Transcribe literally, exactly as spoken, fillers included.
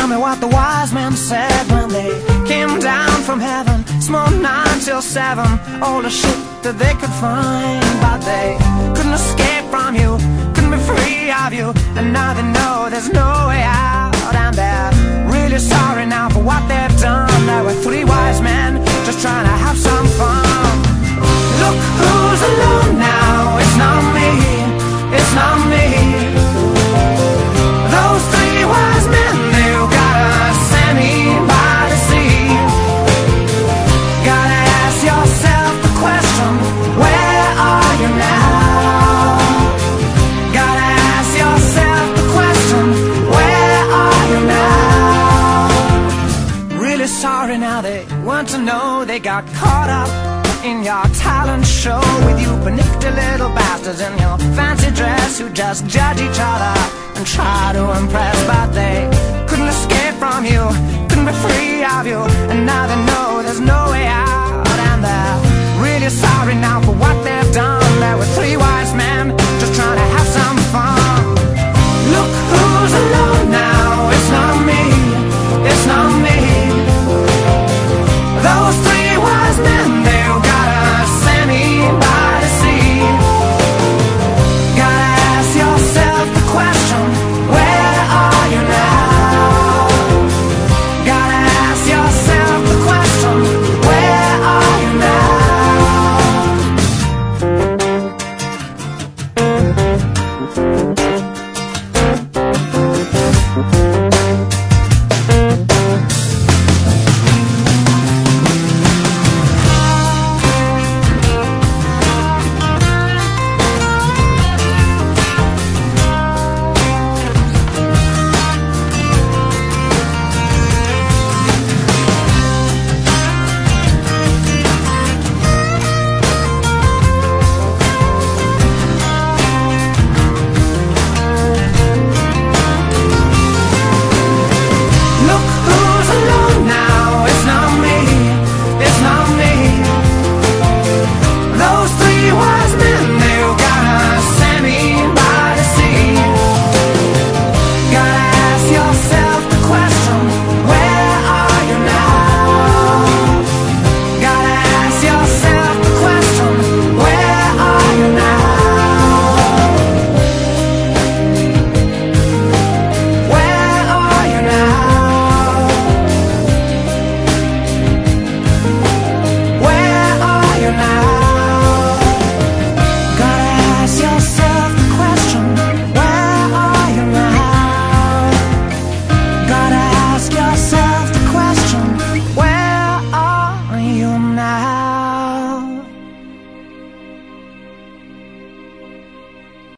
me what the wise men said when they came down from heaven. Small nine till seven, all the shit that they could find. But they couldn't escape from you, couldn't be free of you. And now they know there's no way out. And they're really sorry now for what they've done. There were three wise men just trying to have some fun. Look who's alone now, it's not me, it's not me. Those three wise men, they've got us standing by the sea. Gotta ask yourself the question, where are you now? Gotta ask yourself the question, where are you now? Really sorry now they weren't to know they got caught up in your talent show with you panicked little bastards in your fancy dress who just judge each other and try to impress, but they